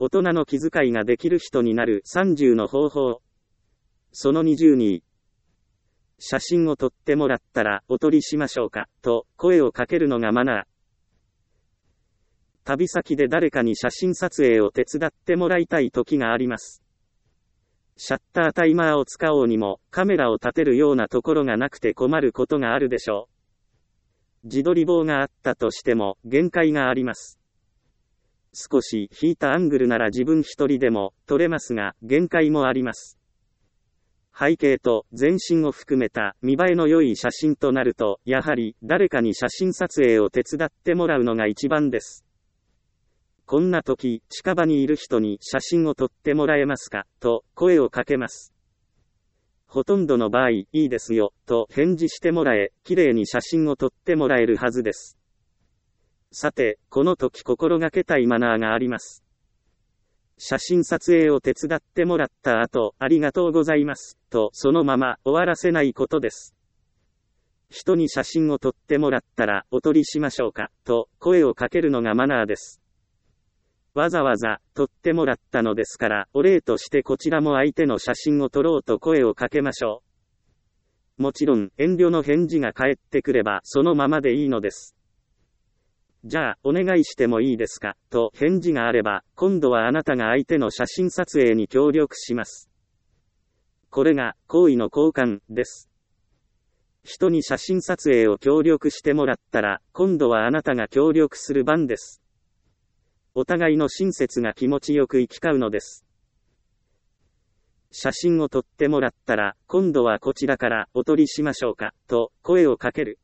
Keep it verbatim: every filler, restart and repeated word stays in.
大人の気遣いができる人になるさんじゅうの方法。そのにじゅうに、写真を撮ってもらったらお撮りしましょうか、と声をかけるのがマナー。旅先で誰かに写真撮影を手伝ってもらいたい時があります。シャッタータイマーを使おうにも、カメラを立てるようなところがなくて困ることがあるでしょう。自撮り棒があったとしても、限界があります。少し引いたアングルなら自分一人でも撮れますが、限界もあります。背景と全身を含めた見栄えの良い写真となると、やはり誰かに写真撮影を手伝ってもらうのが一番です。こんな時、近場にいる人に写真を撮ってもらえますか、と声をかけます。ほとんどの場合、いいですよ、と返事してもらえ、綺麗に写真を撮ってもらえるはずです。さて、この時心がけたいマナーがあります。写真撮影を手伝ってもらった後、ありがとうございます、とそのまま終わらせないことです。人に写真を撮ってもらったら、お撮りしましょうか、と声をかけるのがマナーです。わざわざ撮ってもらったのですから、お礼としてこちらも相手の写真を撮ろうと声をかけましょう。もちろん、遠慮の返事が返ってくればそのままでいいのです。じゃあ、お願いしてもいいですか、と返事があれば、今度はあなたが相手の写真撮影に協力します。これが、好意の交換です。人に写真撮影を協力してもらったら、今度はあなたが協力する番です。お互いの親切が気持ちよく行き交うのです。写真を撮ってもらったら、今度はこちらからお撮りしましょうか、と声をかける。